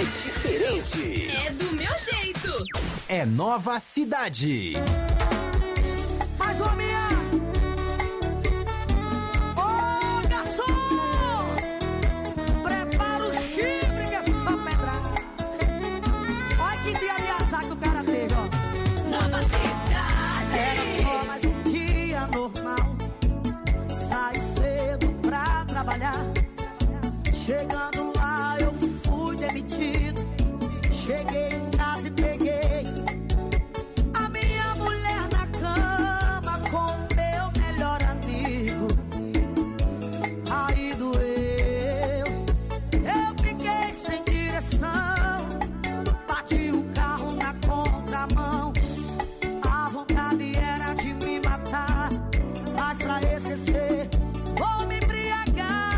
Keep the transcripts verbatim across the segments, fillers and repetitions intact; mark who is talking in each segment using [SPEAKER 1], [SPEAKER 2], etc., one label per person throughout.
[SPEAKER 1] diferente.
[SPEAKER 2] É do meu jeito.
[SPEAKER 1] É Nova Cidade.
[SPEAKER 3] Mais uma minha. Ô, garçom! Prepara o chifre que é só pedrada. Olha que dia de azar que o cara teve, ó.
[SPEAKER 2] Nova Cidade.
[SPEAKER 3] Era só mais um dia normal. Sai cedo pra trabalhar. Chegando lá eu fui demitido. Cheguei em casa e peguei a minha mulher na cama com meu melhor amigo. Aí doeu, eu fiquei sem direção. Bati o carro na contramão. A vontade era de me matar, mas pra esquecer vou me embriagar.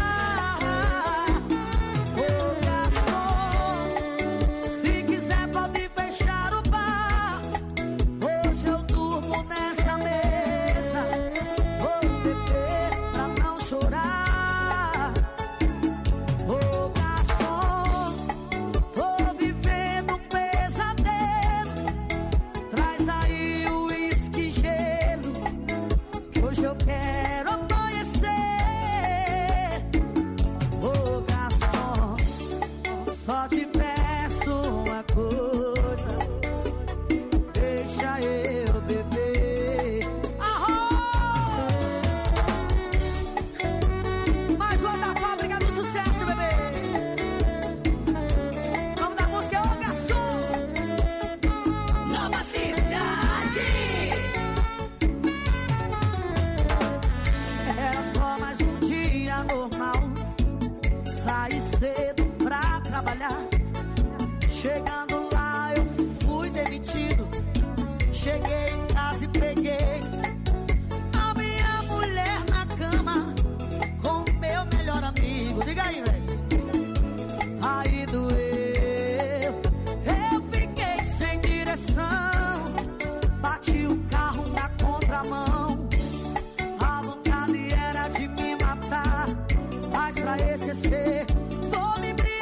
[SPEAKER 3] Chegando lá eu fui demitido. Cheguei em casa e peguei a minha mulher na cama com meu melhor amigo. Diga aí, velho. Aí doeu, eu fiquei sem direção. Bati o carro na contramão. A vontade era de me matar, mas pra esquecer vou me embriagar.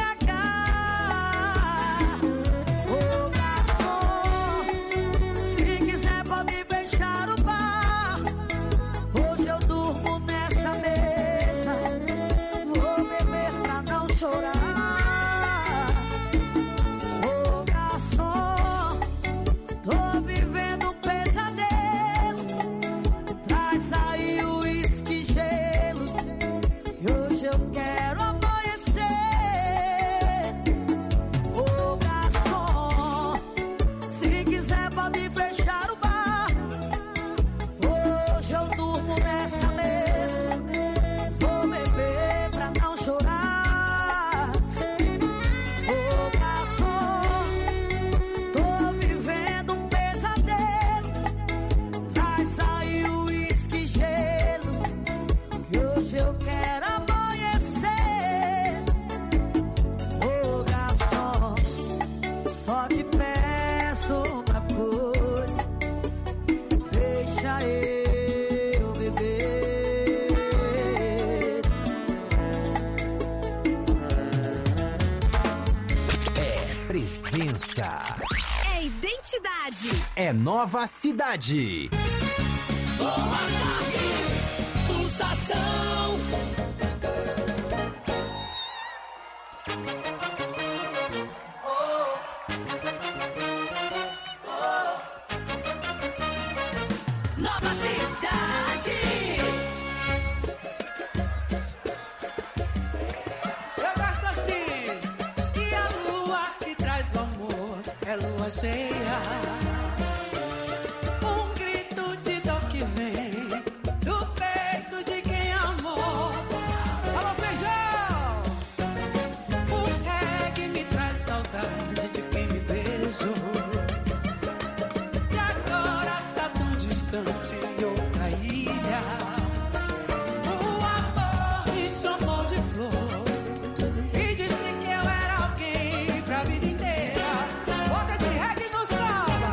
[SPEAKER 2] É identidade.
[SPEAKER 1] É Nova Cidade.
[SPEAKER 2] Boa tarde, pulsação. Nova Cidade.
[SPEAKER 4] Eu gosto assim. E a lua que traz o amor é lua cheia. Um grito de dor que vem do peito de quem amou. Alô, feijão! O reggae me traz saudade de quem me beijou. E agora tá tão distante em outra ilha. O amor me chamou de flor e disse que eu era alguém pra vida inteira. Bota esse reggae no samba.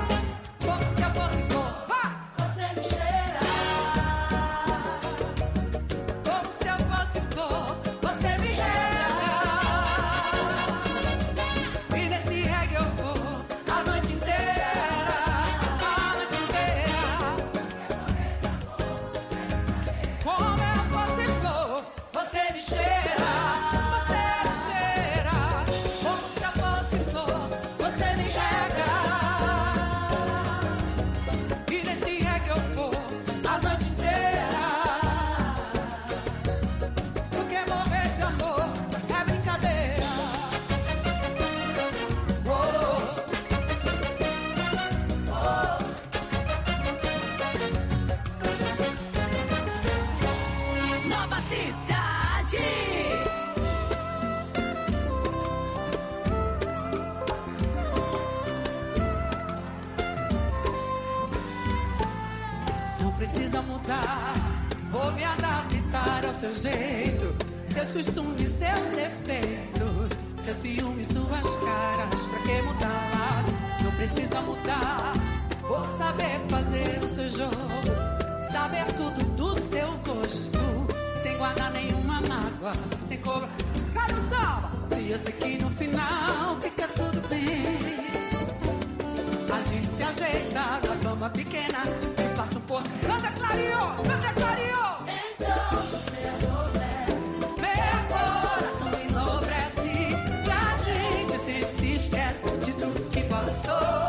[SPEAKER 4] o seu jeito, seus costumes, seus efeitos, seus ciúmes, suas caras. Pra que mudar? Não precisa mudar. Vou saber fazer o seu jogo, saber tudo do seu gosto, sem guardar nenhuma mágoa, sem cobrar. Cara, samba! Se eu sei que no final fica tudo bem, a gente se ajeita da cama pequena e faça um pouco. Canta clareou, canta clareou.
[SPEAKER 3] Então você adormece,
[SPEAKER 4] Meu coração enobrece, e a gente sempre se esquece de tudo que passou.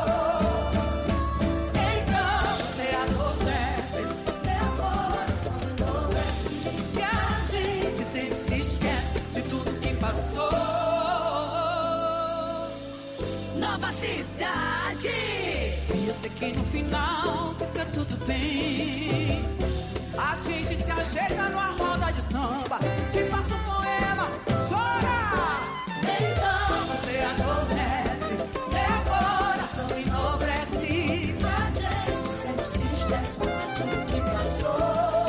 [SPEAKER 4] Então você adormece,
[SPEAKER 3] meu coração enlouquece.
[SPEAKER 4] e a gente sempre se esquece de tudo que passou.
[SPEAKER 2] Nova Cidade.
[SPEAKER 4] Se eu sei que no final fica tudo bem, a gente se ajeita numa roda de samba, te passa um poema, chora.
[SPEAKER 3] Então
[SPEAKER 4] Você adormece, meu coração enobrece,
[SPEAKER 3] a gente sempre se esquece de tudo que passou.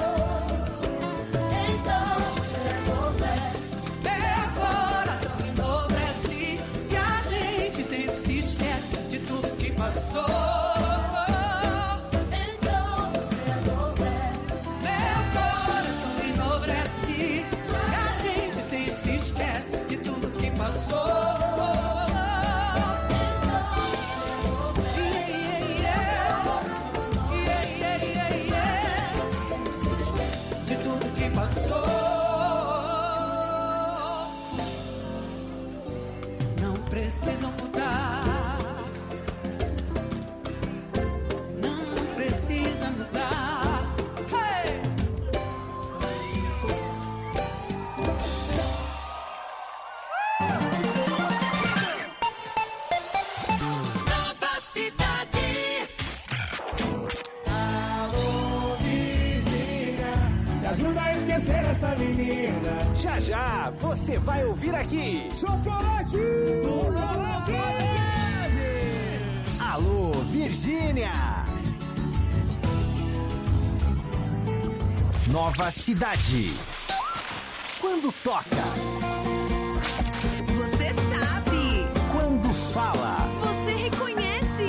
[SPEAKER 3] Então você adormece,
[SPEAKER 4] meu coração enobrece, e a gente sempre se esquece de tudo que passou.
[SPEAKER 3] então você adormece,
[SPEAKER 4] Meu coração enobrece, e a gente sempre se esquece de tudo que passou. Yeah, yeah, yeah. Yeah, yeah, yeah. De tudo que passou. Não precisam mudar, não precisa mudar. Hey!
[SPEAKER 2] Nova Cidade.
[SPEAKER 5] Alô, Virgínia, me ajuda a esquecer essa menina.
[SPEAKER 1] Já já você vai ouvir aqui.
[SPEAKER 5] Chocolate!
[SPEAKER 1] Alô, Virgínia. Nova Cidade. Quando toca,
[SPEAKER 2] Você sabe.
[SPEAKER 1] quando fala,
[SPEAKER 2] Você reconhece.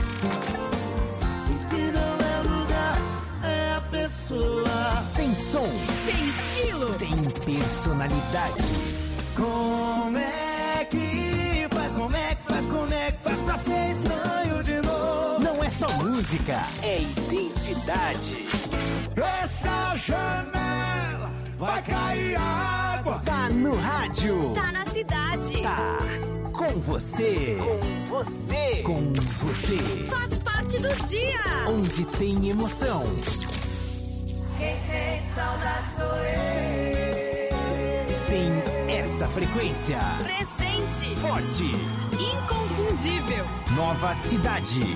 [SPEAKER 3] que não é lugar, é a pessoa.
[SPEAKER 1] tem som,
[SPEAKER 2] Tem estilo.
[SPEAKER 1] tem personalidade.
[SPEAKER 3] Como é que faz, como é que faz, como é que faz pra ser estranho de novo?
[SPEAKER 1] Não é só música, é identidade.
[SPEAKER 5] Essa janela vai cair água.
[SPEAKER 1] Tá no rádio.
[SPEAKER 2] Tá na cidade.
[SPEAKER 1] Tá com você. Com você. Com você.
[SPEAKER 2] Faz parte do dia.
[SPEAKER 1] Onde tem emoção.
[SPEAKER 3] Quem sente saudade sou eu.
[SPEAKER 1] Tem essa frequência.
[SPEAKER 2] Presente.
[SPEAKER 1] Forte.
[SPEAKER 2] Inconfundível.
[SPEAKER 1] Nova Cidade.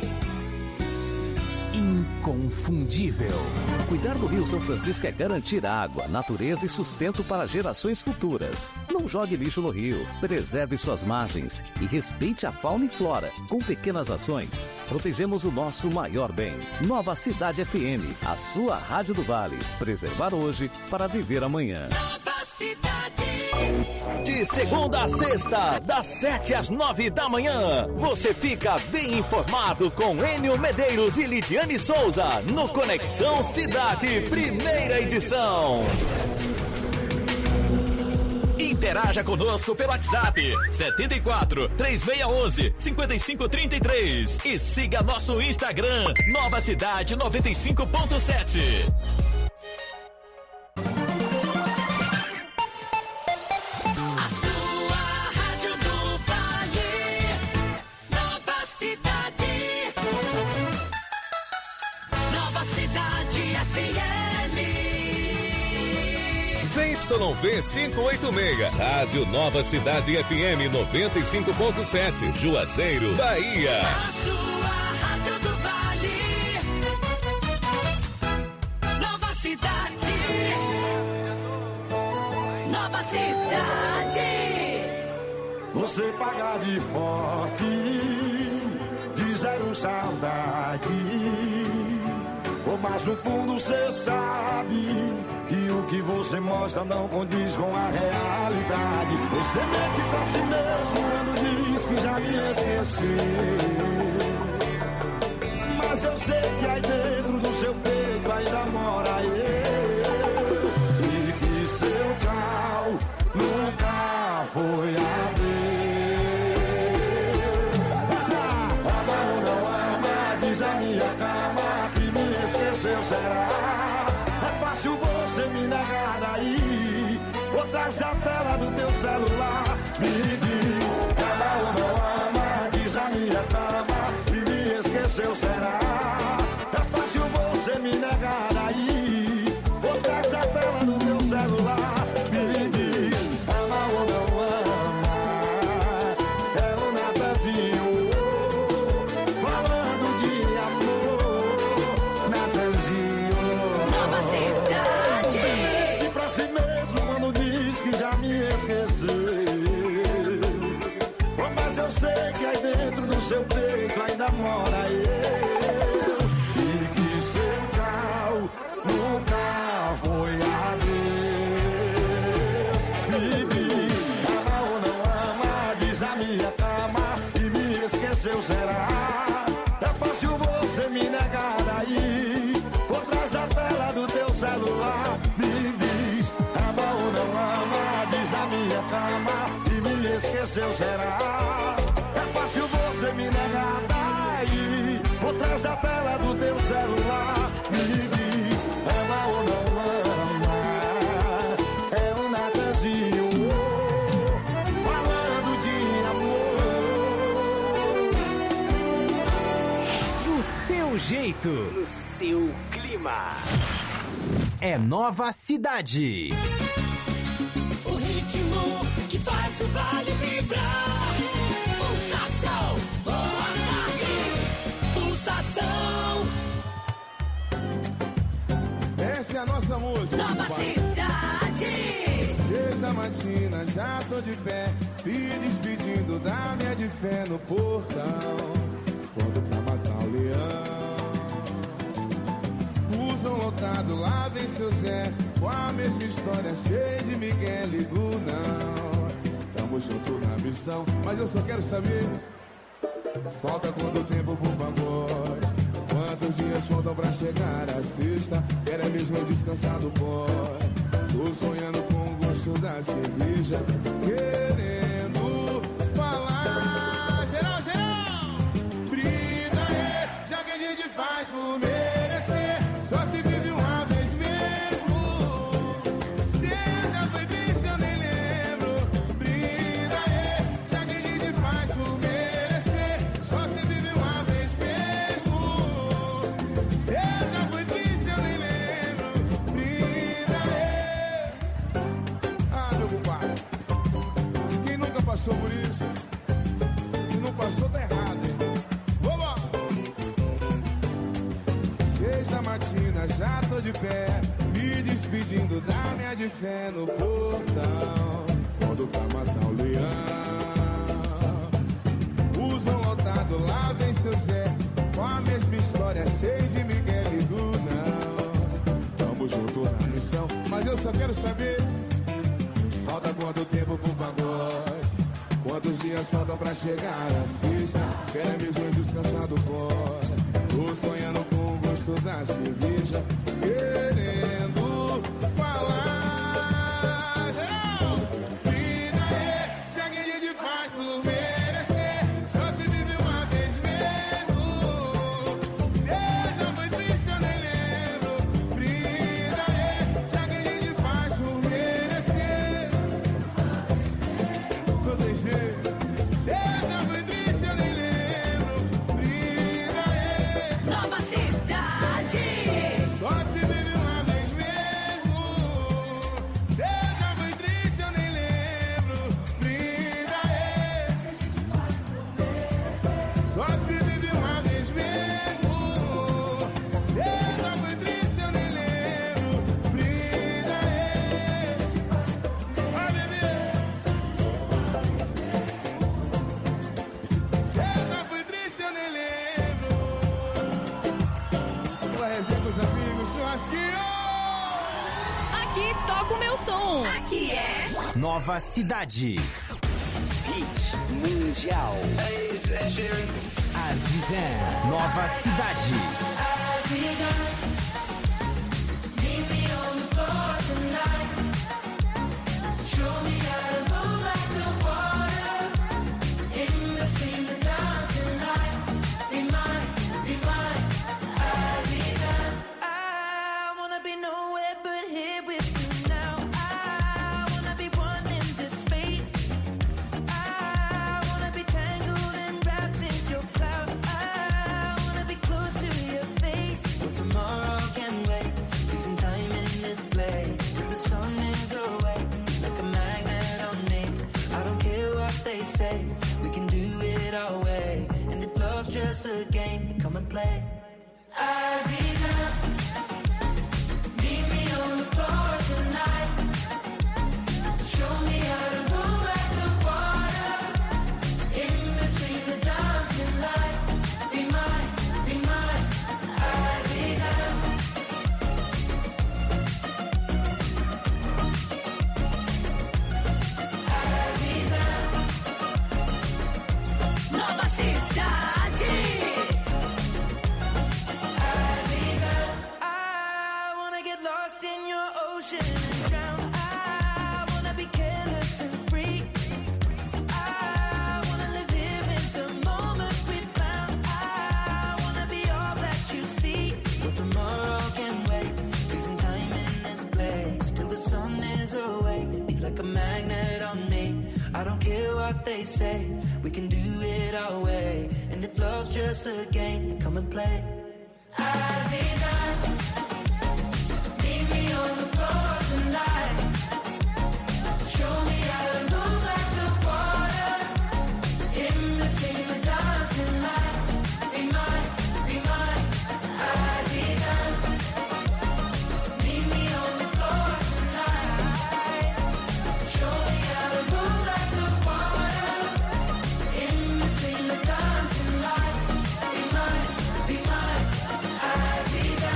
[SPEAKER 1] Inconfundível.
[SPEAKER 6] Cuidar do Rio São Francisco é garantir água, natureza e sustento para gerações futuras. Não jogue lixo no rio, preserve suas margens e respeite a fauna e flora. Com pequenas ações, protegemos o nosso maior bem. Nova Cidade F M, a sua rádio do Vale. Preservar hoje para viver amanhã.
[SPEAKER 2] Nova Cidade.
[SPEAKER 7] De segunda a sexta, das sete às nove da manhã, você fica bem informado com Enio Medeiros e Lidiane Souza no Conexão Cidade, primeira edição. Interaja conosco pelo WhatsApp setenta e quatro, três seis um um, cinco cinco três três e siga nosso Instagram Nova Cidade noventa e cinco ponto sete.
[SPEAKER 2] A sua rádio do Vale. Nova Cidade. Nova Cidade F M.
[SPEAKER 8] Z Y V quinhentos e oitenta e seis, Rádio Nova Cidade F M noventa e cinco ponto sete, Juazeiro, Bahia.
[SPEAKER 2] A sua rádio do Vale. Nova Cidade. Nova Cidade.
[SPEAKER 5] Você paga de forte, de zero saudade. Ou mais no fundo cê sabe que o
[SPEAKER 9] que você mostra não condiz com a realidade. Você mente pra si mesmo quando diz que já me esqueceu. Mas eu sei que aí dentro do seu peito ainda mora eu. E que seu tchau nunca foi adeus. Ama ou não ama, diz a minha cama que me esqueceu, será? É fácil você me negar daí, ou traz a tela do teu celular. Me diz, ama ou não ama, diz a minha cama que me esqueceu, será? É fácil você me negar daí, ou traz a tela do teu celular. Me diz, ama ou não ama, é um Natanzinho falando de amor. Natanzinho,
[SPEAKER 2] Nova Cidade.
[SPEAKER 9] e pra si mesmo quando diz que já me esqueceu. Mas eu sei que aí dentro do seu peito ainda mora eu. E que seu tchau nunca foi adeus. Me diz, ama ou não ama, diz a minha cama e me esqueceu, será? É fácil você me negar daí, por trás da tela do teu celular. Me diz, ama ou não ama, diz a minha cama e me esqueceu, será? É fácil você me negar daí, por trás da tela do teu celular. Me diz, ama ou não ama, é um Natanzinho falando de amor.
[SPEAKER 1] Do seu jeito, no seu clima. É Nova Cidade.
[SPEAKER 2] O ritmo que faz o vale vibrar. Pulsação, boa tarde. Pulsação,
[SPEAKER 5] Essa é a nossa música.
[SPEAKER 2] Nova Cidade.
[SPEAKER 5] Seis da matina, já tô de pé, me despedindo da minha de fé no portão. Pronto pra matar o leão. Usam lotado, lá vem seu Zé, com a mesma história, cheio de Miguel, ligo não. Tamo junto na missão, mas eu só quero saber, falta quanto tempo pro pagode? Quantos dias faltam pra chegar a sexta? Quero é mesmo descansar do pó. Tô sonhando com o gosto da cerveja, querendo falar. Geral, geral! Brida aí, já que a gente faz por merecer. Só se vive uma vez mesmo. Seja foi triste, eu nem lembro. Brida aí, já que a gente faz por merecer. Só se vive uma vez mesmo. Seja foi triste, eu nem lembro. Brida aí. Ah, meu compadre, quem nunca passou por isso? Quem não passou tá errado, hein? Vamos! Seis da matina, já tô de pé, me despedindo da minha de fé no portão. Quando pra matar o leão, usam lotado, lá vem seu Zé, com a mesma história, cheio de Miguel e não. Tamo junto na missão, mas eu só quero saber, falta quanto tempo pro pagode? Quantos dias faltam pra chegar a sexta? Quero mesmo descansar do pó. Tô sonhando com o gosto da cerveja, querendo falar. Geral, vida aí, já que a gente faz por merecer. Só se vive uma vez mesmo. Seja foi triste, eu nem lembro. Vida aí, já que a gente faz por merecer. Não tem jeito. Seja foi triste, eu nem lembro. Vida aí.
[SPEAKER 2] Nova Cidade.
[SPEAKER 5] Só se vive uma vez
[SPEAKER 10] toca o meu som.
[SPEAKER 2] Aqui é
[SPEAKER 1] Nova Cidade.
[SPEAKER 7] Hit Mundial.
[SPEAKER 1] Azizan. Nova Cidade.
[SPEAKER 11] Just a game, come and play. Aziza, meet me on the floor tonight. Show me how to move like the water. In between the dancing lights. Be mine, be mine, Aziza. Aziza.
[SPEAKER 2] Nova Cidade.
[SPEAKER 11] I don't care what they say, we can do it our way. And if love's just a game, come and play. Aziza, meet me on the floor tonight. Show me how to move like the water. In between the dancing lights. Be mine, be mine, Aziza. Meet me on the floor tonight. Show me how to move like the water. In between the dancing lights. Be mine, be mine, Aziza.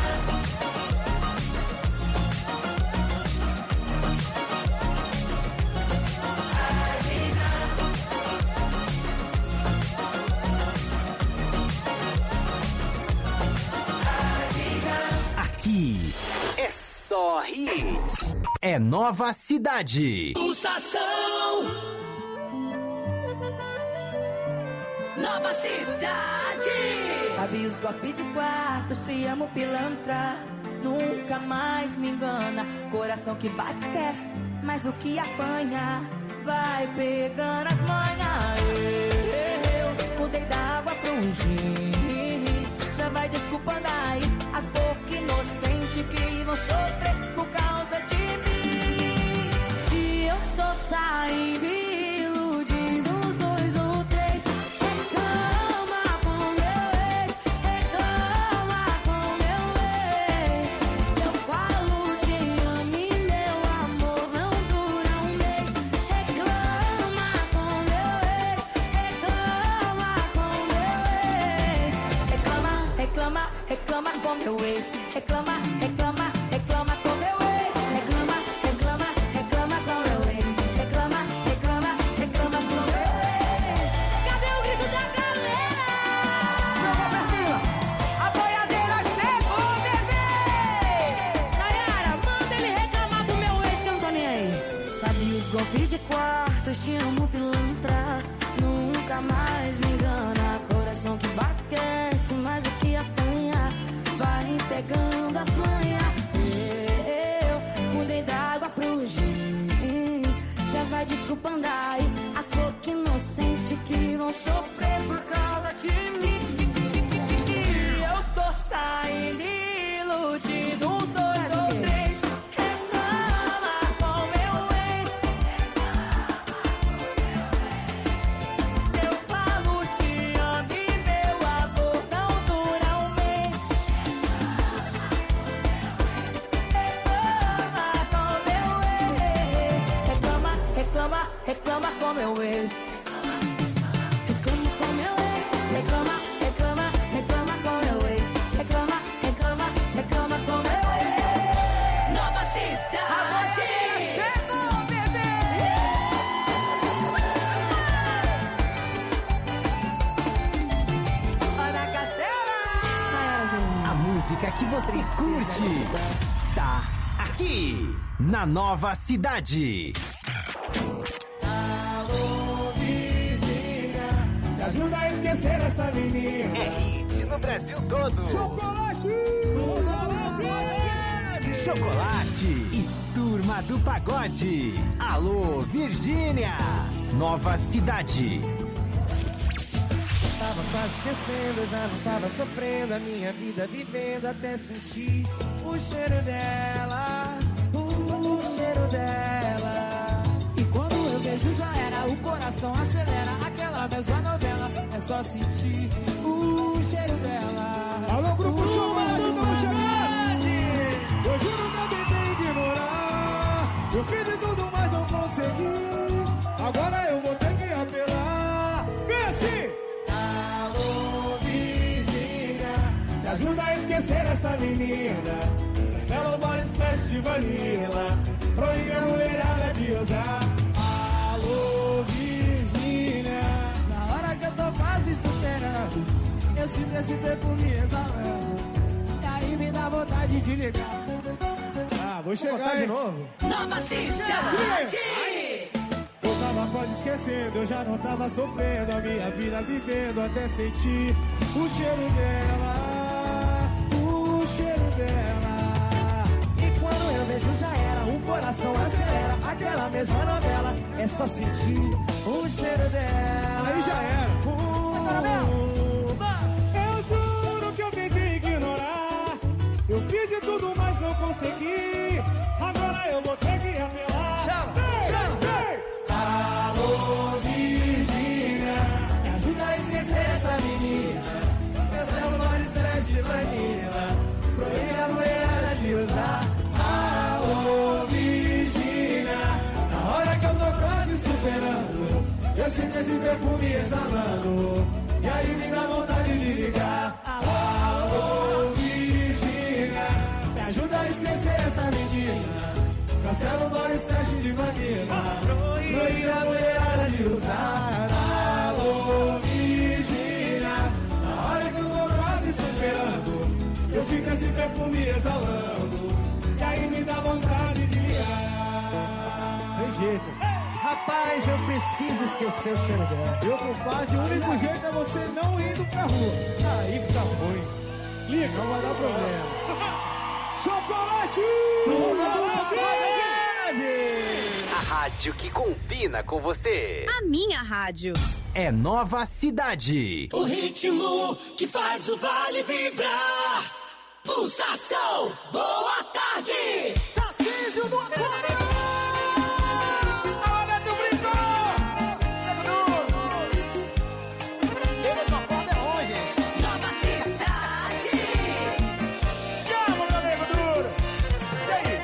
[SPEAKER 1] Aqui é só hit. É Nova Cidade.
[SPEAKER 2] Pulsação. Nova Cidade.
[SPEAKER 3] Sabe os golpes de quarto, te amo pilantra. Nunca mais me engana. Coração que bate esquece, mas o que apanha vai pegando as manhas. Eu mudei da água pro gin. Já vai desculpando aí as bocas inocentes que vão sofrer por causa de mim.
[SPEAKER 2] E eu tô saindo iludindo os dois ou três. Reclama com meu ex, reclama com meu ex. Se eu falo te amo e meu amor não dura um mês. Reclama com meu ex, reclama com meu ex.
[SPEAKER 3] Reclama, reclama, reclama com meu ex. Reclama, reclama, reclama com meu ex. Reclama, reclama, reclama com meu ex. Reclama, reclama, reclama com meu ex.
[SPEAKER 2] Cadê o grito da galera?
[SPEAKER 3] Vamos pra cima! A boiadeira chegou, bebê!
[SPEAKER 2] Nayara, manda ele reclamar do meu ex que eu não tô nem aí.
[SPEAKER 3] Sabe os golpes de quarto, te amo pilantra.
[SPEAKER 2] Nunca mais me engana. Coração que bate esquece, mas o que apanha vai pegando as manhas. Eu mudei da água pro gin. Já vai desculpando aí as bocas inocentes que vão sofrer por causa de mim.
[SPEAKER 3] E eu tô saindo iludindo uns dois ou três. Reclama com meu ex. Se eu falo te amo e meu amor não dura um mês. Reclama com meu ex. Reclama, reclama, reclama com meu ex.
[SPEAKER 2] Reclama com meu ex.
[SPEAKER 3] Reclama, reclama, reclama com meu ex. Reclama, reclama, reclama com meu ex.
[SPEAKER 2] Nova Cidade.
[SPEAKER 1] música que você curte tá aqui na Nova Cidade.
[SPEAKER 5] Alô, Virgínia, me ajuda a esquecer essa menina.
[SPEAKER 1] É hit no Brasil todo.
[SPEAKER 5] Chocolate!
[SPEAKER 1] Chocolate e Turma do Pagode. Alô, Virgínia. Nova Cidade.
[SPEAKER 10] Tava quase esquecendo, eu já não tava sofrendo a minha vida vivendo até sentir o cheiro dela, o cheiro dela.
[SPEAKER 12] E quando eu vejo já era, o coração acelera, aquela mesma novela, é só sentir o cheiro dela.
[SPEAKER 5] Alô, Grupo Chocolate, estamos chegando! Eu juro que eu tentei ignorar, eu fiz de tudo, mas não consegui. Agora eu vou ter que apelar. Vem assim! Alô, Virgínia, me ajuda a esquecer essa menina. Cancela o body splash de vanilla, proíbe a mulherada de usar. Alô, Virgínia,
[SPEAKER 12] Na hora que eu tô quase superando, eu sinto esse perfume exalando, e aí me dá vontade de ligar.
[SPEAKER 5] ah, vou chegar de novo.
[SPEAKER 2] Nova Cidade.
[SPEAKER 5] Eu tava quase esquecendo, eu já não tava sofrendo a minha vida vivendo até sentir o cheiro dela, o cheiro dela.
[SPEAKER 10] E quando eu vejo já era, o coração acelera, aquela mesma novela, é só sentir o cheiro dela.
[SPEAKER 5] Aí já era.
[SPEAKER 10] Uh,
[SPEAKER 5] Eu juro que eu tentei ignorar, eu fiz de tudo, mas não consegui. Agora eu vou ter que apelar.
[SPEAKER 10] Chama,
[SPEAKER 5] Vem,
[SPEAKER 10] chama.
[SPEAKER 5] vem. Alô, Virgínia,
[SPEAKER 10] Me ajuda a esquecer essa menina, cancela o body splash de vanilla, proíbe a mulherada de usar.
[SPEAKER 5] alô, Virgínia,
[SPEAKER 10] Na hora que eu tô quase superando, eu sinto esse perfume exalando,
[SPEAKER 5] e aí me dá vontade de ligar. Alô, Virgínia,
[SPEAKER 10] me ajuda a esquecer essa menina,
[SPEAKER 5] cancela o body splash de vanilla,
[SPEAKER 10] proíbe a mulherada de usar.
[SPEAKER 5] alô, Virgínia, na hora que eu tô quase superando, eu sinto esse perfume exalando, e aí me dá vontade de ligar. Tem jeito.
[SPEAKER 10] Rapaz, eu preciso esquecer o cheiro dela.
[SPEAKER 5] Meu compadre, o único jeito é você não indo pra rua. Aí fica ruim. Liga, não vai dar problema. Chocolate!
[SPEAKER 1] A rádio que combina com você.
[SPEAKER 13] A minha rádio.
[SPEAKER 1] É Nova Cidade.
[SPEAKER 2] O ritmo que faz o vale vibrar. Pulsação, boa tarde.
[SPEAKER 5] Tarcísio do Aquário!
[SPEAKER 2] Nova Cidade.
[SPEAKER 5] Chama, meu nego duro! E aí?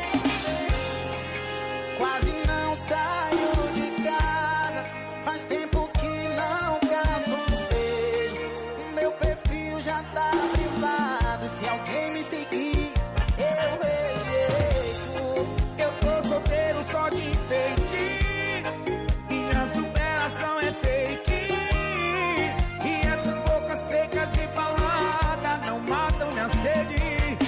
[SPEAKER 3] Quase não saio de casa, faz tempo que não caço um espelho. Meu perfil já tá privado, se alguém me seguir, eu rejeito.
[SPEAKER 10] Eu tô solteiro só de enfeite, minha superação é fake. E essas bocas secas de balada não matam minha sede.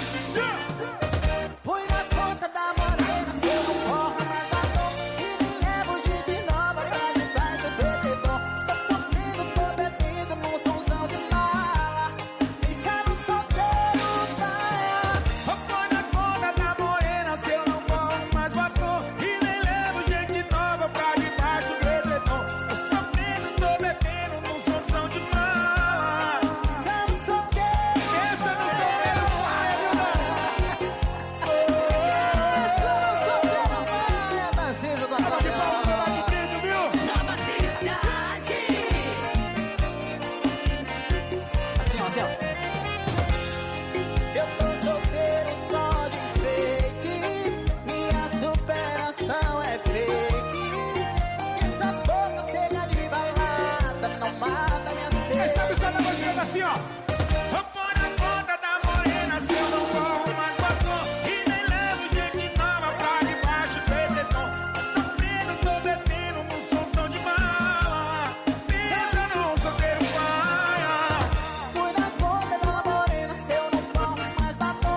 [SPEAKER 3] Põe na conta da morena, se eu não corro mais da dor, e me levo de de nova pra debaixo do edredom. Tô sofrendo, tô bebendo num somzão de mala, pensando solteiro, tá?
[SPEAKER 10] Põe na conta da morena, se eu não corro mais batom, e nem levo gente nova pra debaixo do edredom. Tô sofrendo, tô bebendo num somzão de mala,
[SPEAKER 3] Pensando solteiro,
[SPEAKER 10] pensando solteiro, vai,
[SPEAKER 3] pensando solteiro, vai, a Tarcísio do Aquário.
[SPEAKER 2] Nova Cidade.
[SPEAKER 3] Assim, ó, assim, ó. Eu tô solteiro só de enfeite, minha superação é fake. Essas bocas cheias de balada não matam minha
[SPEAKER 10] Quem sabe
[SPEAKER 3] sede.
[SPEAKER 10] está na música assim, ó. Põe na conta da morena, se eu não corro mais batom, e nem levo gente nova pra debaixo do edredom. Tô sofrendo, tô bebendo num somzão de mala, pensa num solteiro paia.
[SPEAKER 3] Fui na conta da morena, se eu não corro mais batom,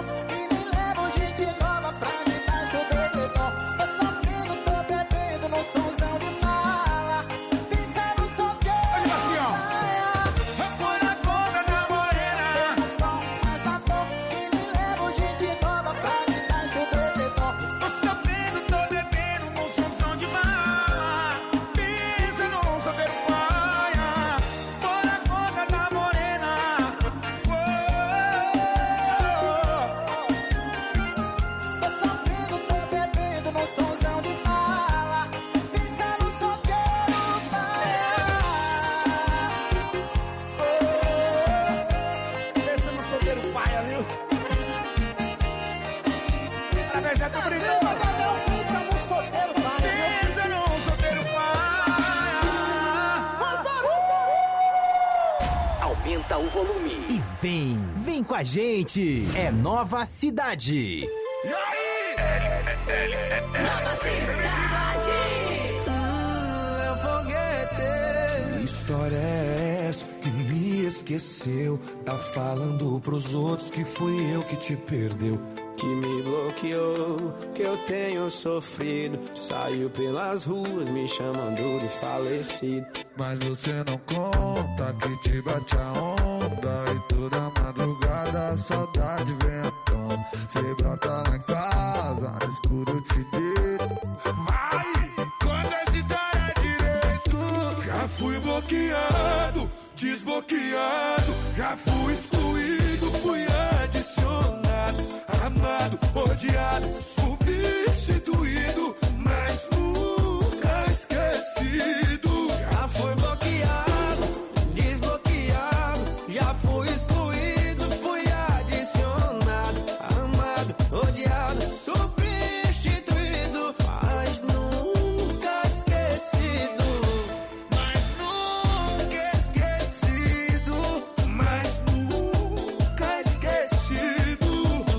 [SPEAKER 1] volume e vem, vem com a gente. É Nova Cidade.
[SPEAKER 9] E aí?
[SPEAKER 2] Nova Cidade.
[SPEAKER 9] Hum, foguete. Que história é essa que me esqueceu? Tá falando pros outros que fui eu que te perdeu.
[SPEAKER 13] Que me bloqueou, que eu tenho sofrido. Saiu pelas ruas me chamando de falecido.
[SPEAKER 9] Mas você não conta que te bate a onda. E toda madrugada a saudade vem à tona. Cê brota lá em casa, no escuro eu te deito. Vai, conta essa história direito. Já fui bloqueado, desbloqueado. Já fui excluído, fui adicionado. Amado, odiado, substituído, mas nunca esquecido.
[SPEAKER 13] Já fui bloqueado, desbloqueado. Já fui excluído, fui adicionado. Amado, odiado, substituído, mas nunca esquecido.
[SPEAKER 9] Mas nunca esquecido, mas nunca esquecido.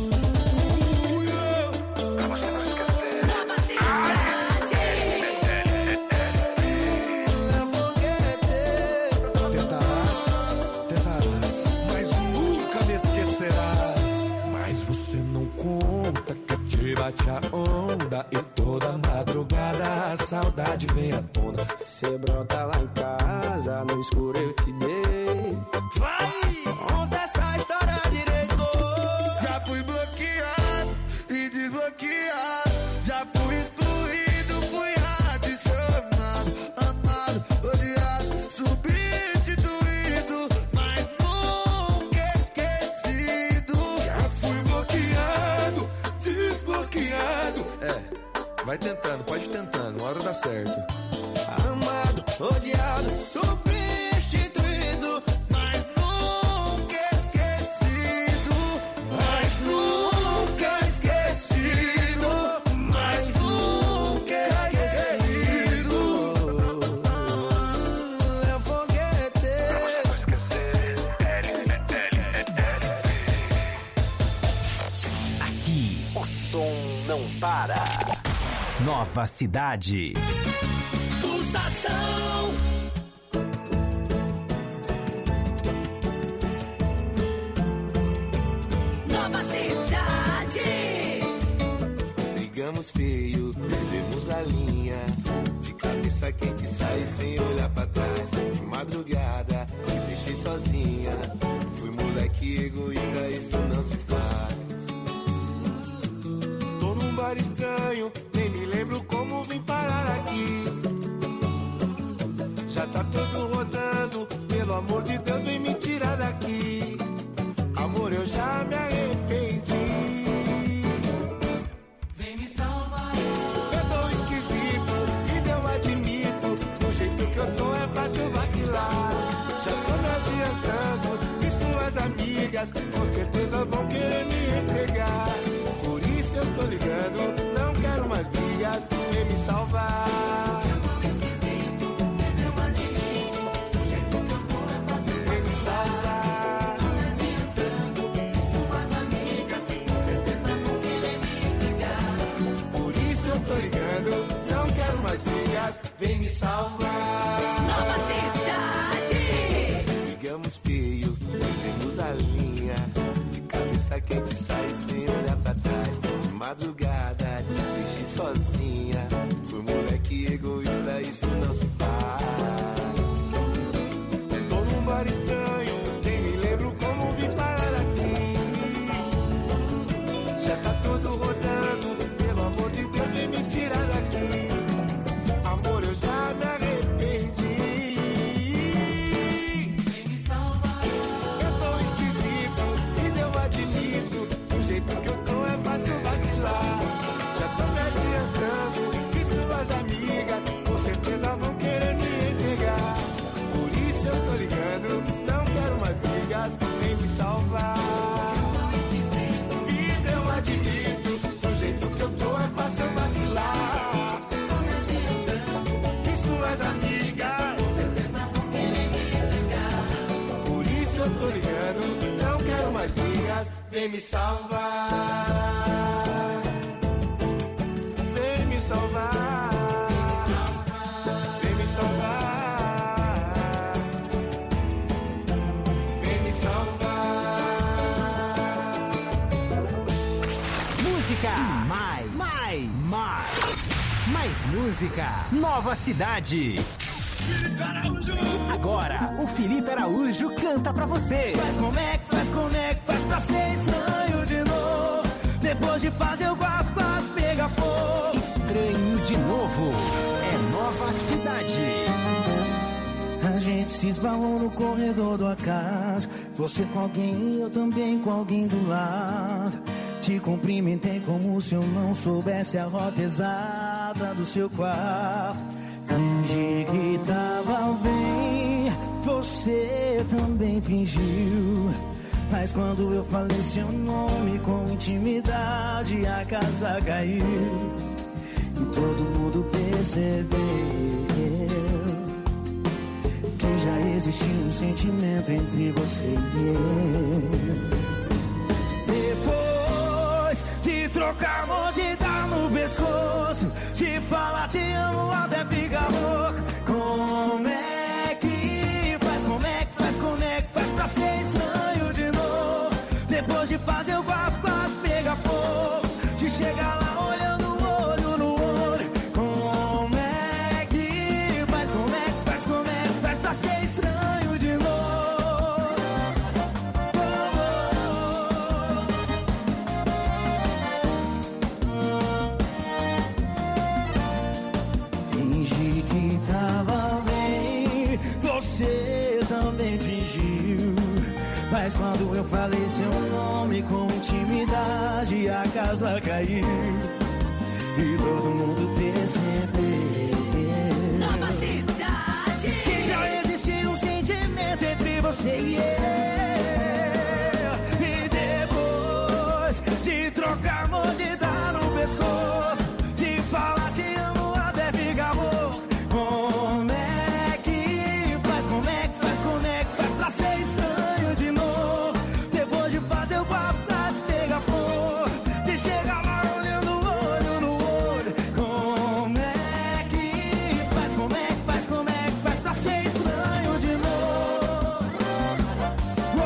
[SPEAKER 13] Bate a onda e toda madrugada a saudade vem à tona. Cê brota lá em casa, no escuro eu te dei.
[SPEAKER 9] Vai!
[SPEAKER 13] Conta essa história direito.
[SPEAKER 9] Já fui bloqueado e desbloqueado. Já fui excluído, fui adicionado. Amado, odiado, substituído, mas nunca esquecido. Já fui bloqueado, desbloqueado.
[SPEAKER 14] É, vai tentando, pode ir tentando, uma hora dá certo.
[SPEAKER 13] Amado, odiado, substituído, mas nunca esquecido. Mas nunca esquecido. Mas nunca esquecido. É um foguete.
[SPEAKER 1] Aqui o som não para. Nova Cidade.
[SPEAKER 2] Pulsação. Nova Cidade.
[SPEAKER 15] Brigamos feio, perdemos a linha. De cabeça quente saí sem olhar pra trás. De madrugada te deixei sozinha. Fui moleque egoísta, isso não se faz. Tô num bar estranho, nem me lembro como vim parar aqui. Já tá todo rodando, pelo amor de Deus vem me tirar daqui. Amor, eu já me arrependi.
[SPEAKER 2] Vem me salvar.
[SPEAKER 15] Eu tô esquisito, e eu admito. Do jeito que eu tô é fácil vacilar. Já tô me adiantando, e suas amigas com certeza vão querer me entregar. Por isso eu tô ligando, não quero mais brigas, vem me salvar. Vem me salvar.
[SPEAKER 2] Nova Cidade.
[SPEAKER 15] Brigamos feio, perdemos a linha. De cabeça quente sai sem olhar pra trás. De madrugada te deixei sozinha. Fui moleque egoísta, isso não se faz. Tô num bar estranho, nem me lembro como vim parar aqui. Já tá tudo rodando, pelo amor de Deus vem me tirar daqui. Amor, eu já me arrependi. vem me salvar. Vem me salvar. Vem me salvar. Vem me salvar.
[SPEAKER 1] Música. Mais. Mais. Mais. Mais música. Nova Cidade. Agora, o Felipe Araújo canta pra você.
[SPEAKER 3] Faz como é que faz, como é que faz pra ser estranho de novo. Depois de fazer o quarto quase pega fogo.
[SPEAKER 1] Estranho de novo. É Nova Cidade.
[SPEAKER 3] A gente se esbarrou no corredor do acaso. Você com alguém, eu também com alguém do lado. Te cumprimentei como se eu não soubesse a rota exata do seu quarto. Fingi que tava bem, você também fingiu. Mas quando eu falei seu nome com intimidade, a casa caiu. E todo mundo percebeu que já existia um sentimento entre você e eu. Depois de trocar amor, de dar no pescoço, de falar te amo até ficar louco. Como é que faz, como é que faz, como é que faz pra ser estranho de novo? Depois de fazer o quarto quase pega fogo, de chegar lá olhando olho no olho. Como é que faz, como é que faz, como é que faz pra ser estranho de novo? Fingi que tava bem, você também fingiu. Mas quando eu falei seu nome com intimidade, a casa caiu. E todo mundo percebeu
[SPEAKER 2] Nova Cidade.
[SPEAKER 3] que já existia um sentimento entre você e eu. E depois de trocar amor, de dar no pescoço, de falar te amo até ficar louco. Como é que faz, como é que faz, como é que faz pra ser estranho de novo? Depois de fazer o quarto quase pega fogo, de chegar lá olhando olho no olho. Como é que faz, como é que faz, como é que faz pra ser estranho de novo? Oh,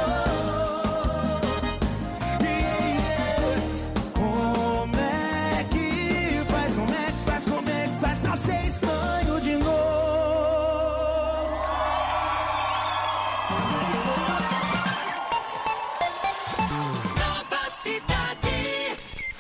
[SPEAKER 3] oh, yeah. Como é que faz, como é que faz, como é que faz pra ser estranho de novo?
[SPEAKER 2] Nova Cidade.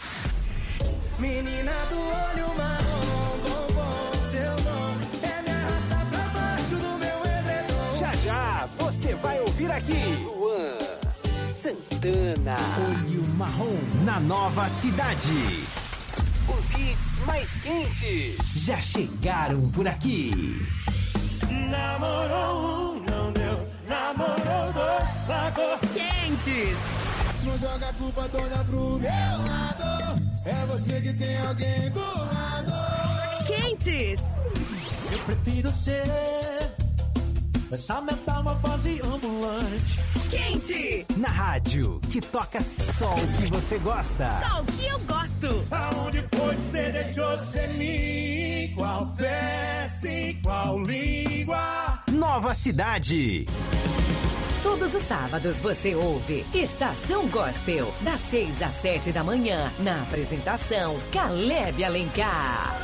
[SPEAKER 3] Menina do olho marrom, bombom, seu nome é me arrastar pra baixo do meu edredom.
[SPEAKER 1] Já já você vai ouvir aqui Luan Santana. Olho Marrom na Nova Cidade. Os hits mais quentes já chegaram por aqui.
[SPEAKER 3] Namorou um, não deu. Namorou dois, largou.
[SPEAKER 2] Quentes.
[SPEAKER 5] Não joga a culpa toda pro meu lado. É você que tem alguém do lado.
[SPEAKER 2] Quentes.
[SPEAKER 3] Eu prefiro ser essa metamorfose ambulante.
[SPEAKER 2] Quente.
[SPEAKER 1] Na rádio que toca só o que você gosta.
[SPEAKER 2] Só o que eu gosto.
[SPEAKER 5] Aonde foi que você deixou de ser mim? Qual peça, em qual língua?
[SPEAKER 1] Nova Cidade.
[SPEAKER 16] Todos os sábados você ouve Estação Gospel, das seis às sete da manhã, na apresentação Caleb Alencar.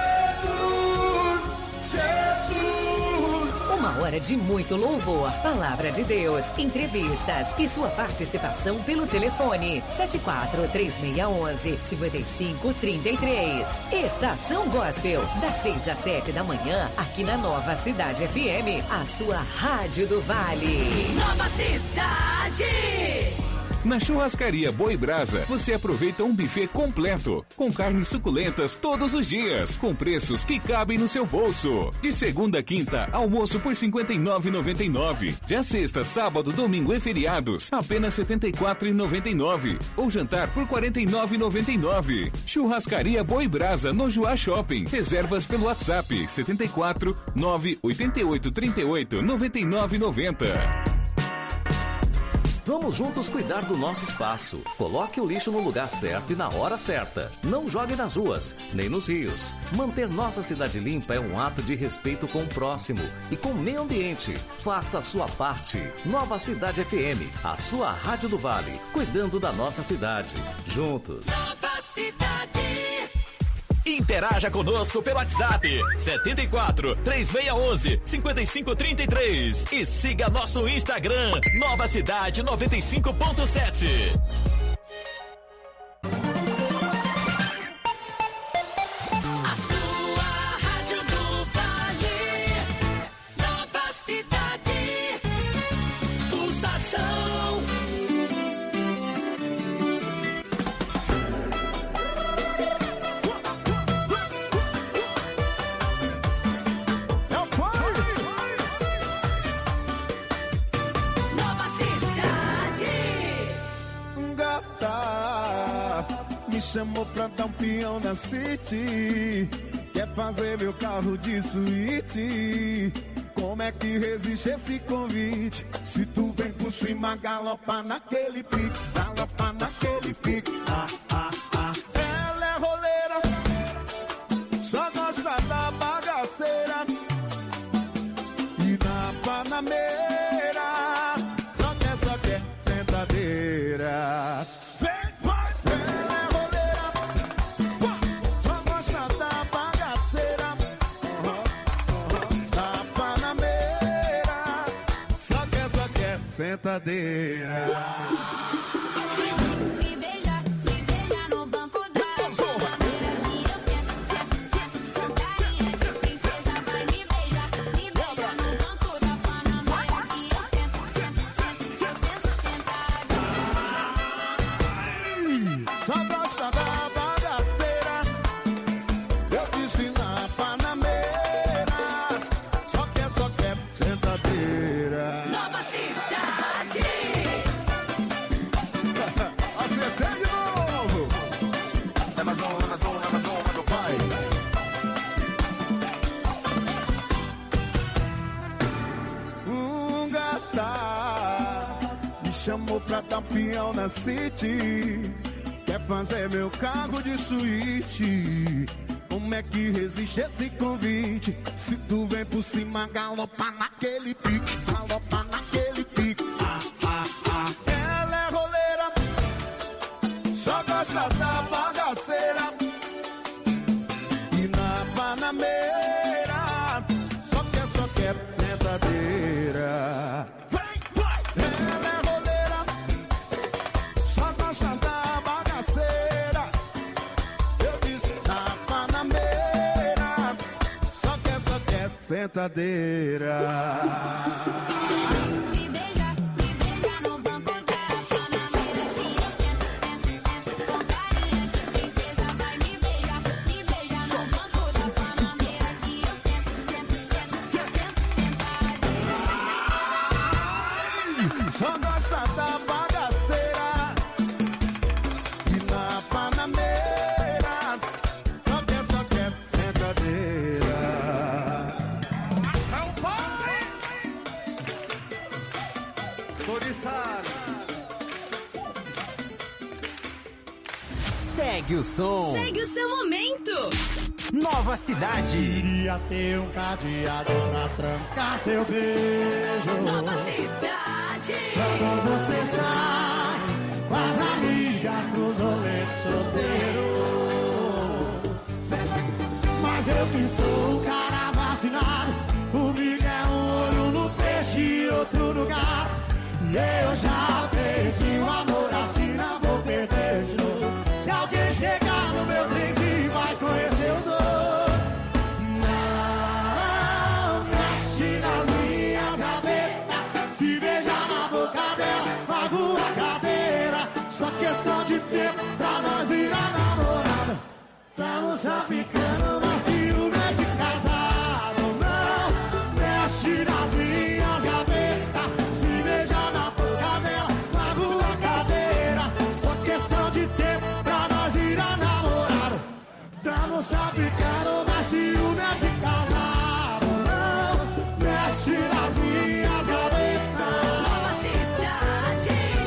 [SPEAKER 5] Jesus, Jesus.
[SPEAKER 16] Uma hora de muito louvor, palavra de Deus, entrevistas e sua participação pelo telefone sete quatro três seis um um cinco cinco três três. Estação Gospel, das seis às sete da manhã, aqui na Nova Cidade F M, a sua rádio do Vale.
[SPEAKER 2] Nova Cidade.
[SPEAKER 17] Na Churrascaria Boi Brasa, você aproveita um buffet completo, com carnes suculentas todos os dias, com preços que cabem no seu bolso. De segunda a quinta, almoço por cinquenta e nove reais e noventa e nove centavos. Já sexta, sábado, domingo e feriados, apenas setenta e quatro reais e noventa e nove centavos. Ou jantar por quarenta e nove reais e noventa e nove centavos. Churrascaria Boi Brasa, no Joá Shopping. Reservas pelo WhatsApp, setenta e quatro, nove oito oito, trinta e oito, noventa e nove noventa.
[SPEAKER 6] Vamos juntos cuidar do nosso espaço. Coloque o lixo no lugar certo e na hora certa. Não jogue nas ruas, nem nos rios. Manter nossa cidade limpa é um ato de respeito com o próximo e com o meio ambiente. Faça a sua parte. Nova Cidade F M, a sua rádio do Vale, cuidando da nossa cidade. Juntos.
[SPEAKER 11] Nova Cidade.
[SPEAKER 7] Interaja conosco pelo WhatsApp setenta e quatro, três seis um um, cinco cinco três três e siga nosso Instagram Nova Cidade noventa e cinco ponto sete.
[SPEAKER 11] A sua rádio do Vale. Nova Cidade. Pulsação.
[SPEAKER 5] Me chamou pra dar um peão na City. Quer fazer meu carro de suíte. Como é que resiste esse convite? Se tu vem por cima, galopa naquele pique. Galopa naquele pique. Ah, ah, ah. Ela é roleira, só gosta da bagaceira. E na Panameira, só quer, só quer sentadeira. Sentadeira.
[SPEAKER 11] Me beija, me beija no banco da Panameira que eu sento, sento, sento, sentarinha de princesa. Vai me beijar, me beija no banco da Panameira que eu sento, sento, sento, sento, sentadinha.
[SPEAKER 5] Só gosta da bagaceira. Eu disse na Panameira. Só quer, só quer sentadeira.
[SPEAKER 11] Nova Cidade.
[SPEAKER 5] Acertei de novo. É mais um, é mais um, é mais um, meu pai. Um gata me chamou pra dar peão na City. Quer fazer meu carro de suíte. Como é que resiste esse convite? Se tu vem por cima, galopa naquele pique. Galopa naquele pique. Ah, ah, ah. Ela é roleira, só gosta da bagaceira. E na Panameira, só quer, só quer sentadeira. Vem, vai! Ela é roleira, só gosta da bagaceira. Eu disse na Panameira, só quer, só quer sentadeira.
[SPEAKER 11] Me beija, me beija no banco da Panameira que eu sento, sento, sento, sentarinha de princesa. Vai me beijar, me beija no banco da Panameira que eu sento, sento, sento, sento, sentadinha.
[SPEAKER 5] Só gosta da bagaceira. E na Panameira, só quer, só quer sentadeira.
[SPEAKER 10] É o pai! Coriçado.
[SPEAKER 1] Segue o som.
[SPEAKER 18] Segue o seu momento.
[SPEAKER 1] Nova Cidade.
[SPEAKER 9] Queria ter um cadeado pra trancar seu beijo.
[SPEAKER 18] Nova Cidade.
[SPEAKER 9] Quando você sai com as amigas pros rolês solteiros. Mas eu que sou o cara vacinado. Comigo é um olho no peixe e outro no gato. E eu já perdi o amor assim, não vou perder de novo. Se alguém chegar no meu trenzinho vai conhecer o dor. Não mexe nas minhas gavetas. Se beijar na boca dela vai voar cadeira. Só questão de tempo pra nós ir a namorada. Tamo só ficando, mas ciúme é de casado. Não mexe nas minhas gavetas. Se beijar na boca dela vai voar cadeira. Só questão de tempo pra nós ir a namorada. Tamo só ficando, mas ciúme é de casado. Não mexe nas minhas gavetas.
[SPEAKER 18] Nova Cidade.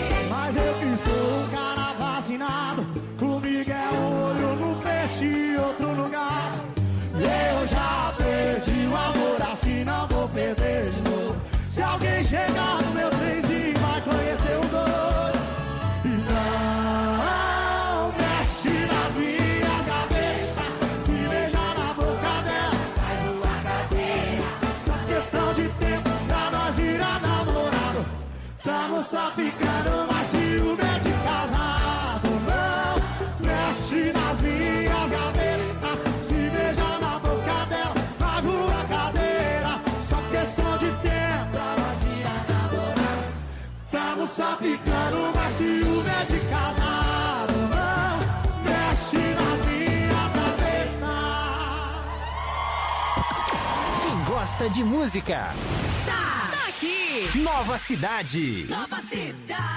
[SPEAKER 12] ficando, mas ciúme é de casado. Não mexe nas minhas gavetas.
[SPEAKER 1] Quem gosta de música,
[SPEAKER 18] Tá, tá aqui.
[SPEAKER 1] Nova Cidade.
[SPEAKER 18] Nova Cidade.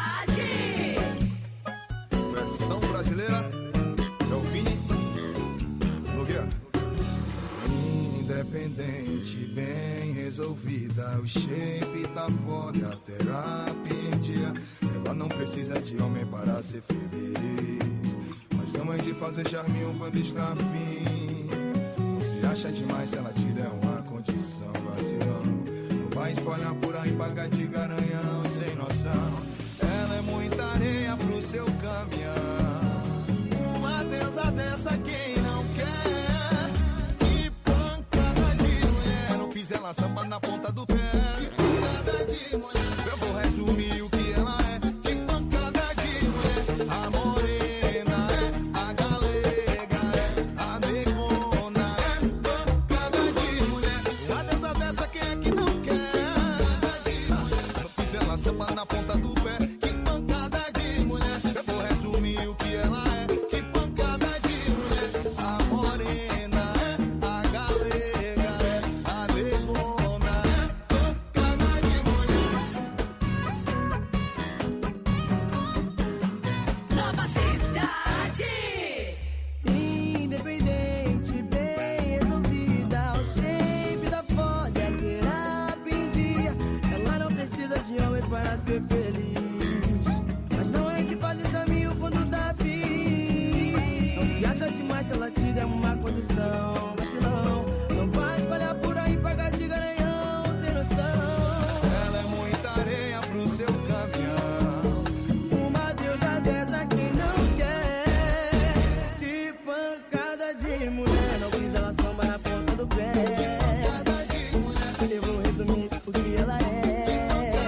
[SPEAKER 5] Versão brasileira é o Vini Nogueira. Independente, bem resolvida, o shape tá foda, a terapia em dia. Ela não precisa de homem para ser feliz, mas dá mãe de fazer charminho quando está afim. Não se acha demais se ela te der uma condição, vacilão. Não vai espalhar por aí, pagar de garanhão, sem noção. Ela é muita areia pro seu caminhão. Uma deusa dessa quem não quer. Que pancada de mulher. Não fiz ela samba na ponta do pé. Que pancada de mulher. Eu vou resumir o que ela é. Que pancada de mulher. A morena é, a galega é, a negona é. Pancada de mulher. Uma deusa dessa quem é que não quer. Não fiz ela samba na ponta do pé. Que pancada de mulher. Eu vou resumir o que ela é. Que pancada de mulher. A morena é, a galega é, a negona é. Pancada de mulher.
[SPEAKER 18] Nova Cidade.
[SPEAKER 3] Independente, bem resolvida, o shape da foda, a terapia em dia. Ela não precisa de homem para ser feliz, mas não é que faz isso a mil quando tá afim. Não se acha demais se ela te der uma condição, vacilão. Não vai espalhar por aí, pagar de garanhão, sem noção.
[SPEAKER 5] Ela é muita areia pro seu caminhão.
[SPEAKER 3] Uma deusa dessa quem não quer. Que pancada de mulher. Não fiz ela samba na ponta do pé. Eu vou resumir o que ela é.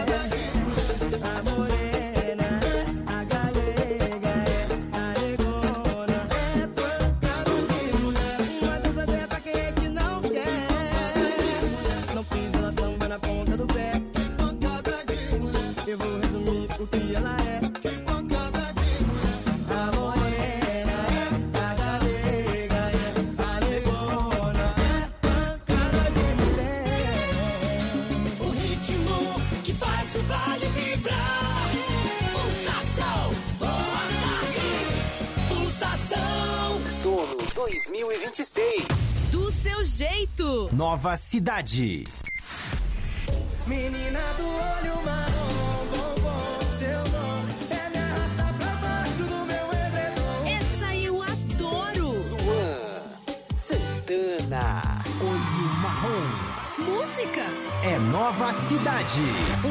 [SPEAKER 3] A morena é, a galega é, a negona é. Pancada de mulher. Uma deusa dessa quem é que não quer. Não fiz ela samba na ponta do pé.
[SPEAKER 5] Pancada de mulher.
[SPEAKER 3] Eu vou resumir o que ela é.
[SPEAKER 5] Que pancada de mulher.
[SPEAKER 3] A morena é, a galega é, a negona é. Pancada de mulher.
[SPEAKER 18] O ritmo que faz o vale vibrar. Pulsação, boa tarde. Pulsação.
[SPEAKER 1] Outono dois mil e vinte e seis.
[SPEAKER 18] Do seu jeito.
[SPEAKER 1] Nova Cidade.
[SPEAKER 3] Menina do olho marrom, bombom, seu nome é me arrastar pra baixo do meu edredom.
[SPEAKER 18] Essa eu adoro.
[SPEAKER 1] Luan Santana. Olho Marrom.
[SPEAKER 18] Música.
[SPEAKER 1] É Nova Cidade.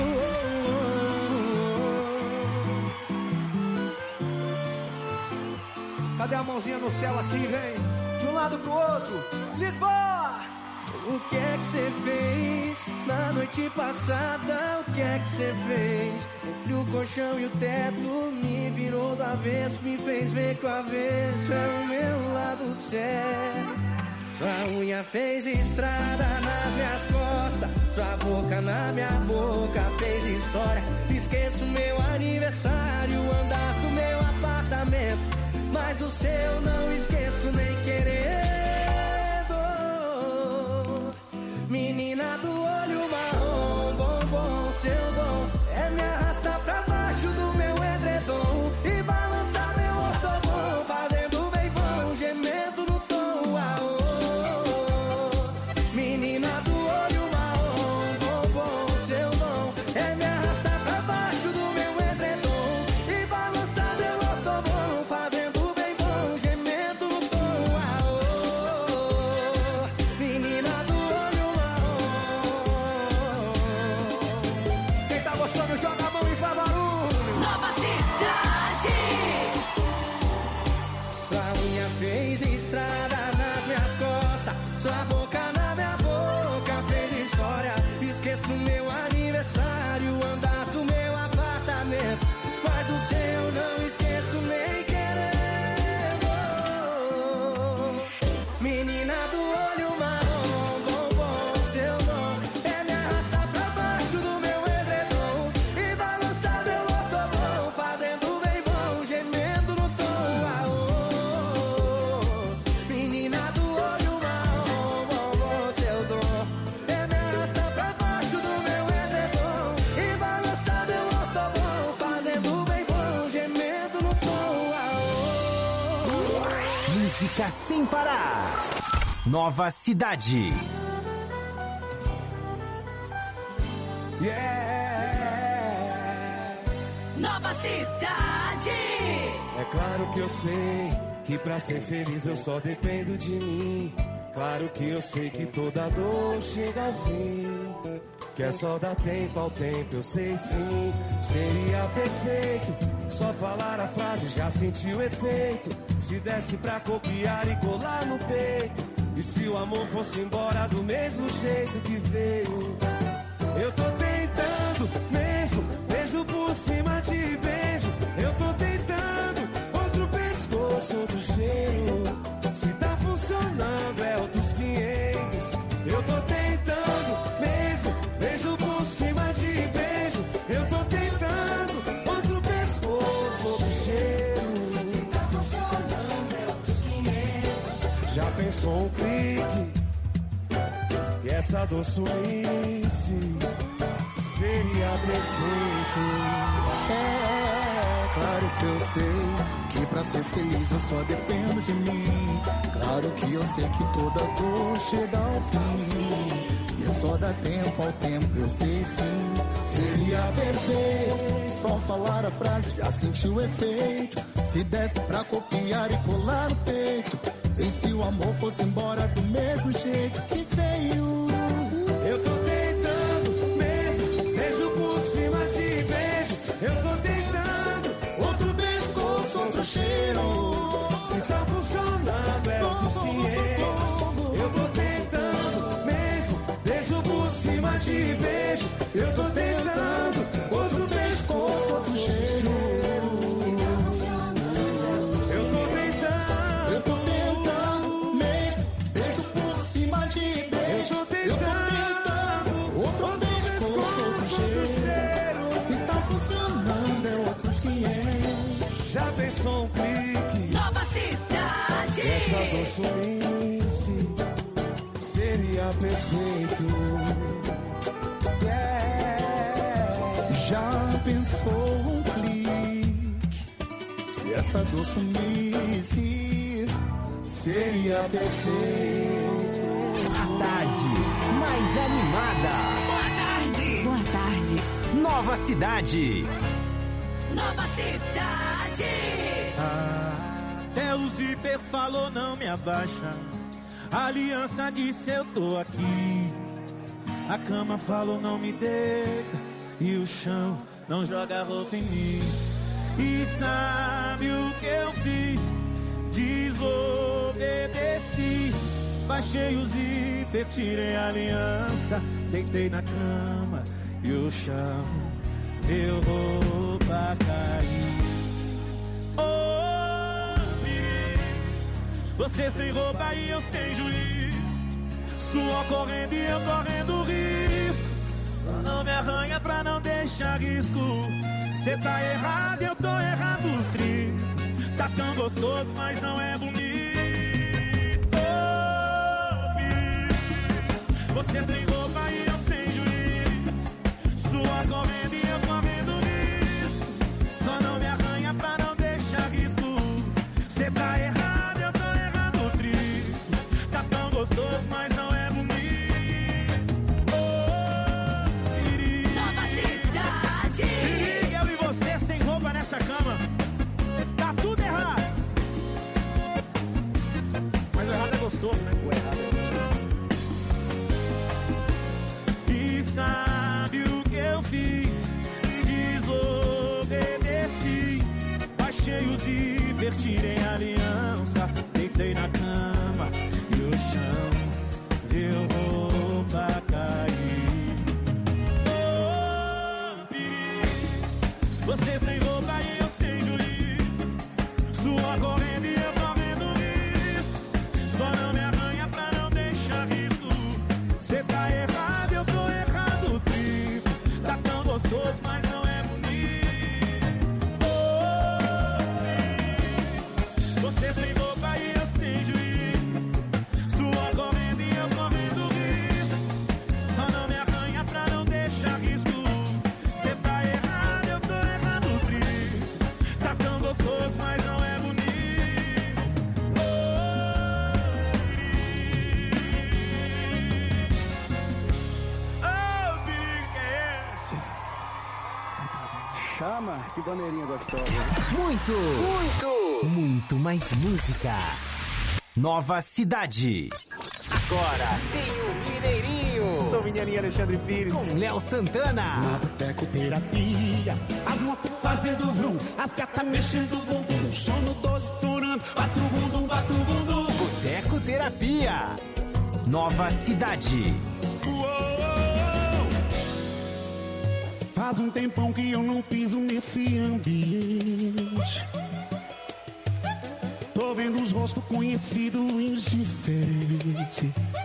[SPEAKER 12] Cadê a mãozinha no céu assim, vem? De um lado pro outro. Lisboa!
[SPEAKER 3] O que é que você fez na noite passada? O que é que você fez? Entre o colchão e o teto me virou do avesso, me fez ver que o avesso é o meu lado certo. Sua unha fez estrada nas minhas costas, sua boca na minha boca fez história. Esqueço meu aniversário, andar do meu apartamento, mas do seu não esqueço nem querendo. Menina do olho marrom, bombom, seu dom é me arrastar pra baixo do meu edredom e balançar meu ortobom, fazendo bem bom, gemendo no tom. Aô. Menina do olho marrom, bombom, seu dom é me arrastar pra baixo do meu edredom e balançar meu ortobom, fazendo bem bom, gemendo no tom. Aô. Menina do olho marrom. Quem tá gostando, joga a mão e faz barulho.
[SPEAKER 18] Nova Cidade.
[SPEAKER 3] Sua unha fez estrada nas minhas costas, sua boca na minha boca fez história. Esqueço meu aniversário, andar do meu apartamento, mas do seu não esqueço nem querendo. Menina do olho marrom, bombom, seu nome é me arrastar pra baixo do meu edredom e balançar meu ortobom,
[SPEAKER 1] Toca sem parar. Nova Cidade.
[SPEAKER 13] Yeah.
[SPEAKER 18] Nova Cidade.
[SPEAKER 13] É claro que eu sei que pra ser feliz eu só dependo de mim. Claro que eu sei que toda dor chega ao fim. Que é só dar tempo ao tempo, eu sei sim. Seria perfeito só falar a frase, já senti o efeito. Se desse pra copiar e colar no peito. E se o amor fosse embora do mesmo jeito que veio. Eu tô tentando mesmo, beijo por cima de beijo. Eu tô tentando outro pescoço, outro cheiro. Se tá funcionando é outros quinhentos. Eu tô tentando mesmo, beijo por cima de beijo. Eu tô tentando outro pescoço, outro cheiro. Se tá funcionando é outros quinhentos. Já pensou um clique? E essa dor sumisse, seria perfeito.
[SPEAKER 19] É, claro que eu sei que pra ser feliz eu só dependo de mim. Claro que eu sei que toda dor chega ao fim. Eu só dá tempo ao tempo, eu sei sim. Seria perfeito só falar a frase, já senti o efeito. Se desse pra copiar e colar no peito. E se o amor fosse embora do mesmo jeito que veio.
[SPEAKER 13] Eu tô tentando mesmo, beijo por cima de beijo. Eu tô tentando outro pescoço, outro cheiro. Se tá funcionando é outros quinhentos. Eu tô tentando mesmo, beijo por cima de beijo. Eu tô tentando outro pescoço, outro cheiro. Só um clique.
[SPEAKER 18] Nova Cidade.
[SPEAKER 13] Essa dor sumisse, seria perfeito. Yeah.
[SPEAKER 19] Já pensou um clique? Se essa dor sumisse,
[SPEAKER 13] seria perfeito.
[SPEAKER 1] A tarde mais animada.
[SPEAKER 18] Boa tarde. Boa tarde.
[SPEAKER 1] Nova Cidade.
[SPEAKER 18] Nova Cidade.
[SPEAKER 10] Até o zíper falou não me abaixa. A aliança disse eu tô aqui. A cama falou não me deita. E o chão não joga roupa em mim. E sabe o que eu fiz? Desobedeci. Baixei o zíper, tirei a aliança. Deitei na cama e o chão viu roupa cair. Você sem roupa e eu sem juiz. Suor correndo e eu correndo risco. Só não me arranha pra não deixar risco. Cê tá errado e eu tô errado, tri. Tá tão gostoso, mas não é bonito. Oh, você sem roupa e eu sem juiz. Suor correndo e eu correndo risco. Só não me arranha pra não deixar risco. Cê tá errado. Gostoso, mas não é bonito. Oh,
[SPEAKER 18] Nova Cidade.
[SPEAKER 10] Eu e você sem roupa nessa cama. Tá tudo errado. Mas o errado é gostoso, né? O errado é... E sabe o que eu fiz? Desobedeci. Baixei o zíper, tirei a aliança. Deitei na cama e o chão viu roupa cair. Oh, você sem roupa e eu sem juiz. Suor correndo e eu correndo risco. Só não me arranha pra
[SPEAKER 20] chama, que bandeirinha gostosa.
[SPEAKER 1] Muito, muito, muito mais música. Nova Cidade. Agora tem o Mineirinho.
[SPEAKER 20] Sou o Mineirinho Alexandre Pires.
[SPEAKER 1] Com Léo Santana.
[SPEAKER 9] Na botecoterapia, as motos fazendo vrum, as gatas mexendo o bumbum, o sono doze estourando, bate o bumbum, bate o bumbum.
[SPEAKER 1] Botecoterapia. Nova Cidade.
[SPEAKER 9] Faz um tempão que eu não piso nesse ambiente. Tô vendo os rostos conhecidos e os diferentes.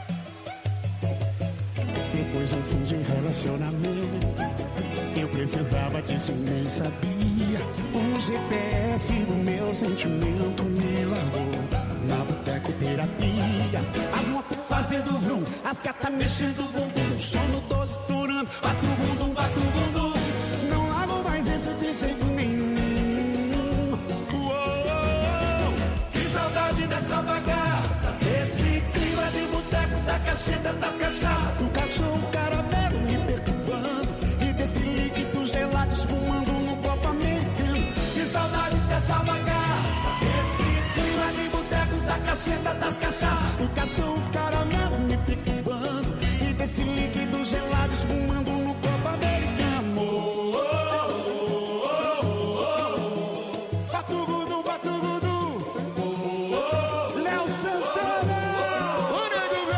[SPEAKER 9] Depois de um fim de relacionamento, eu precisava disso e nem sabia. O G P S do meu sentimento me largou. Na botecoterapia, as motos fazendo vrum, as gatas mexendo o bumbum, o sono doze estourando, bate o bumbum, bate o bumbum. Não largo mais isso de jeito nenhum. Uou, que saudade dessa bagaça, desse clima de boteco, da cacheta, das cachaças. O cachorro caramelo me perturbando e desse líquido gelado espumando no copo americano. Que saudade dessa bagaça, desse clima de boteco, da cacheta, das cachaças. O cachorro caramelo me perturbando e desse líquido gelado espumando no copo americano. Oh, oh, oh, oh, oh. Batugudu, batugudu. Oh, oh, Léo Santana. O nego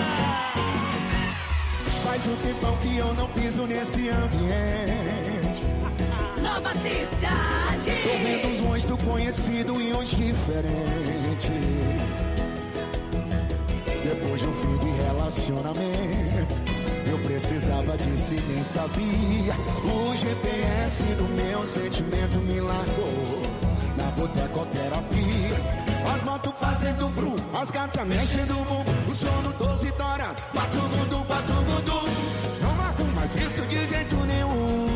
[SPEAKER 9] velho. Faz um tempão que eu não piso nesse ambiente.
[SPEAKER 18] Nova Cidade.
[SPEAKER 9] Tô vendo os rostos conhecidos e uns diferentes. Depois de um fim de relacionamento, eu precisava disso e nem sabia. O G P S do meu sentimento me largou. Na botecoterapia, as motos fazendo vrum, as gatas mexendo o bumbum, o sono doze estourando, bate o bumbum, bate o bumbum. Não largo mais isso de jeito nenhum.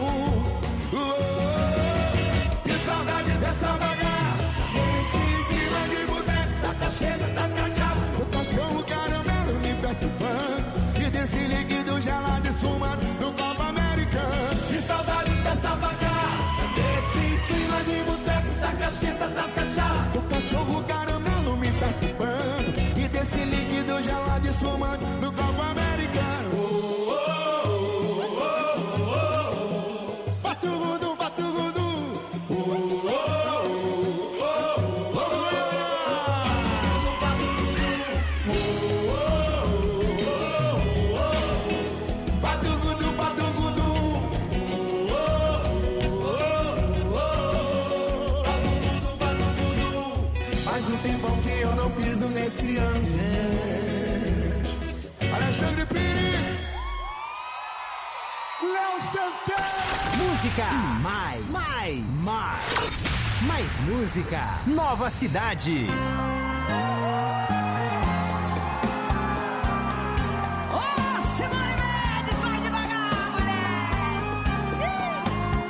[SPEAKER 9] Que saudade dessa bagaça, esse clima de boteco, da cacheta, das cachaças. O cachorro caramelo me perturbando e desse líquido gelado esfumando no copo americano. Que saudade dessa bagaça, desse clima de boteco, da cacheta, das cachaças. O cachorro caramelo me perturbando e desse líquido gelado esfumando no copo americano. Oh, oh, oh, oh, oh, oh. Batugudu, batugudu. Oh, oh, oh, oh, oh, oh. Batugudu, batugudu. Oh, oh, oh, oh. Batugudu. Faz um tempão que eu não piso nesse ambiente. Alexandre Pires. Léo Santana.
[SPEAKER 1] Música. E mais. Mais. Mais. Mais música. Nova Cidade.
[SPEAKER 18] Ô, Simone Mendes, vai devagar, mulher.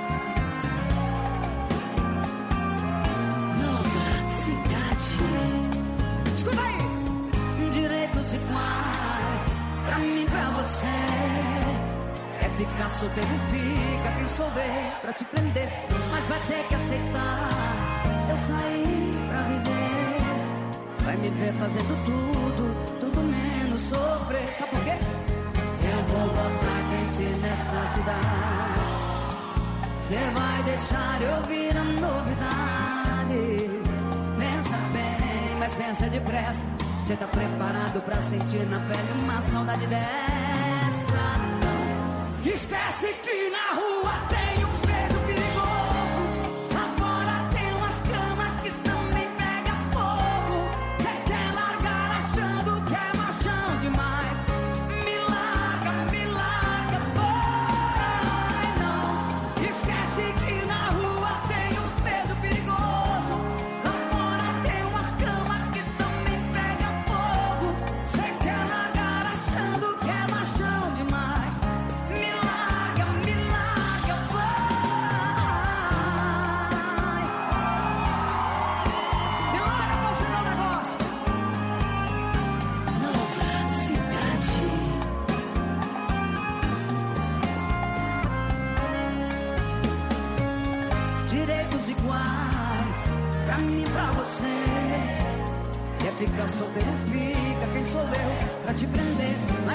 [SPEAKER 18] Nova Cidade. Escuta aí. Direitos iguais pra mim, pra você. É ficar solteiro, fica quem souber pra te prender. Mas vai ter que aceitar. Eu saí pra viver. Vai me ver fazendo tudo, tudo menos sofrer. Sabe por quê? Eu vou botar quente nessa cidade. Cê vai deixar eu ouvir a novidade. Pensa bem, mas pensa depressa. Cê tá preparado pra sentir na pele uma saudade dessa? Esquece que na rua tem uns medos perigosos. Lá fora tem umas camas que também pega fogo. Cê quer largar achando que é machão demais. Me larga, me larga, vai não. Esquece que na rua tem uns medos perigosos. Lá fora tem umas camas que também pega fogo. Cê quer largar achando que é machão demais. Me larga, me larga, vai. mim, pra você. Quer ficar solteiro, fica. Quem sou eu pra te prender? Mas